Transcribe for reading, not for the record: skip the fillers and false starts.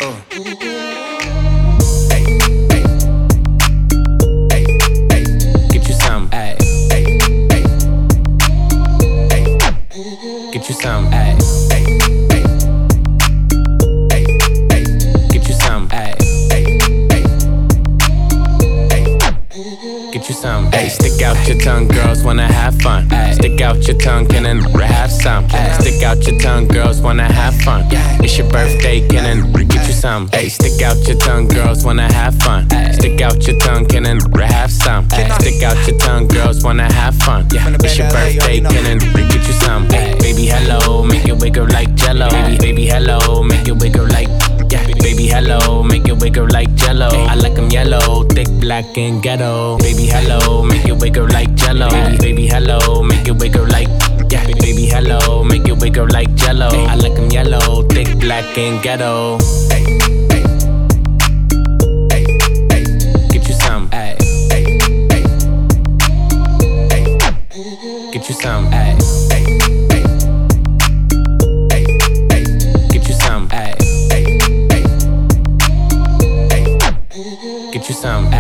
Get you some, ayy. Get you some, ayy. Get you some, ayy. Get you some, ayy. Stick out your tongue, girls wanna have fun. Ay. Stick out your tongue, can I have some? Ay. Stick out your tongue, girls wanna have fun. It's your birthday, can I get you some? Ay. Stick out your tongue, girls wanna have fun. Ay. Stick out your tongue, can I have some? Ay. Stick out your tongue, girls wanna have fun. It's your birthday, can I get you some? Ay. Baby, hello, make it wiggle like Jello. Baby, hello, make it wiggle like. Baby, hello, make it wiggle like Jello. I like them yellow, thick, black, and ghetto. Baby, hello, make it wiggle like Jello. Baby, hello, make it wiggle like. Baby, hello, make it wiggle like Jello. I like them yellow, thick, black, and ghetto. Get you some, ayy. Get you some, ayy. Get you some, ayy. Get you some.